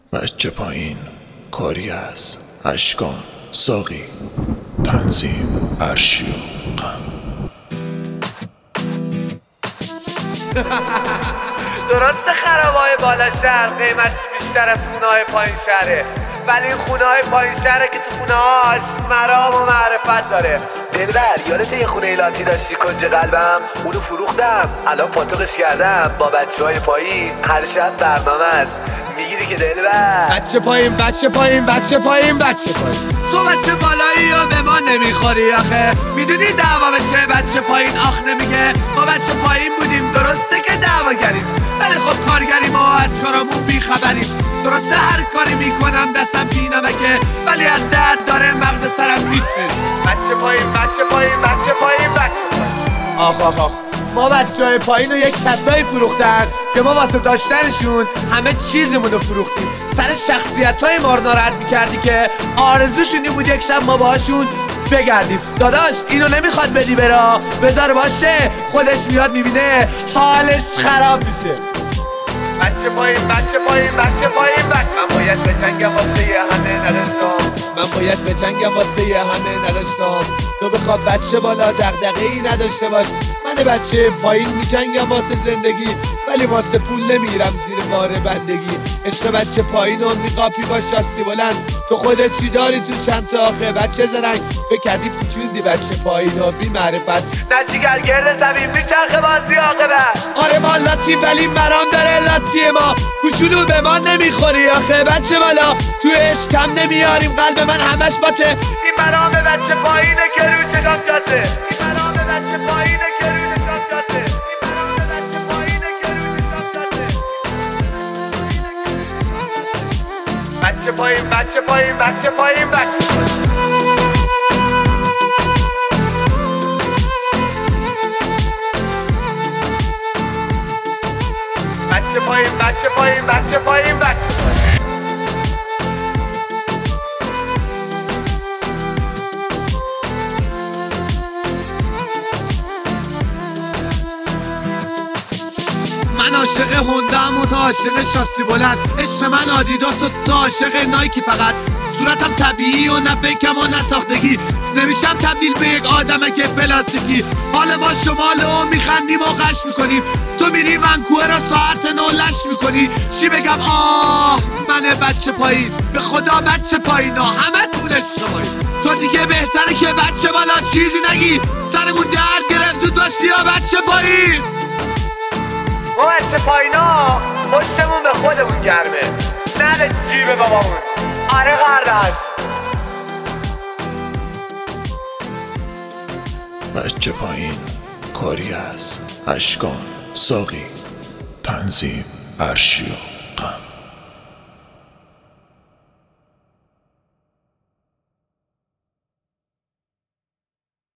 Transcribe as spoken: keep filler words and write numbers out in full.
بچه پایین کاری از اشکان ساقی تنظیم ارشی و غم. درسته خرابای بالا شهر قیمتش بیشتر از خونه‌های پایین شهره، ولی این خونه‌های پایین شهره که تو خونه‌هاش مرام و معرفت داره. دلبر یادت یه خونه لاتی داشتی کنج قلبم؟ اونو فروختم، الان پاتوقش کردم با بچه های پایین. هر شب برنامه است، میگیری که دلبر بچه پایین بچه پایین بچه پایین بچه پایین تو بچه بالایی و به ما نمیخوری آخه، میدونی دعوا بشه بچه پایین آخ نمیگه. ما بچه پایین بودیم درسته که دعوا گریم، ولی خب کارگریم و از کارامون بیخبریم. درسته هر کاری میکنم دستم بینمکه، ولی از درد داره مغز سرم میتره. بچه پایین بچه پایین بچه پایین بچه پایین آخ آخ آخ ما بچه های پایین رو یک کسایی فروختن که ما واسه داشتنشون همه چیزمون رو فروختیم. سر شخصیت های ما رو ناراحت میکردی که آرزوشونی بود یک شب ما باهاشون بگردیم. داداش اینو نمیخواد بدی برا، بذار باشه خودش میاد میبینه حالش خراب میشه. بچه پایین بچه پایین بچه پایین بچه من باید به جنگم واسه یه همه نداشتم من باید به جنگم واسه یه همه نداشتم تو بخواب بچه بالا دغدغه ای نداشته باش. من بچه پایین می جنگم واسه زندگی، ولی واسه پول نمیرم زیر بار بندگی. عشق بچه پایین و میقاپی با شاسی بلند، تو خودت چی داری تو چند تا آخه بچه زرنگ؟ فکر کردی پیچوندی بچه پایین و بی معرفت نه جیگر گرد زمین میچرخه بازی عاقبت. آره ما لاتی ولی مرام داره لاتی ما، کوچولو به ما نمیخوری آخه بچه بالا. تو عشق کم نمیاریم قلب من همش باته. این مرام بچه پایینه که رو چشم جاته. این مرام بچه پایینه که رو چشم جاته. این مرام بچه پایینه که رو چشم جاته. بچه پایین بچه پایین بچه پایین بچه بچه پایین بچه پایین بچه پایین بچه من عاشق هوندم و تو عاشق شاسی بلند. عشق من آدیداس و تو عاشق نایکی فقط. صورتم طبیعی و نه فیکم و نه ساختگی، نمیشم تبدیل به یک آدمک پلاستیکی. حال ما شمال و میخندیم و غش میکنیم، تو میری ونکوور را ساعت نو لش میکنی. چی بگم آه من بچه پایین، به خدا بچه پایین ها همه تون اشتباهی. تو دیگه بهتره که بچه بالا چیزی نگی، سرمون درد گرفت زود باش بیا بچه پایین. ما بچه پایینا پشتمون به خودمون گرمه، نه به جیب بابامون. آره قردش بچه پایین کاری از اشکان ساقی تنظیم ارشی و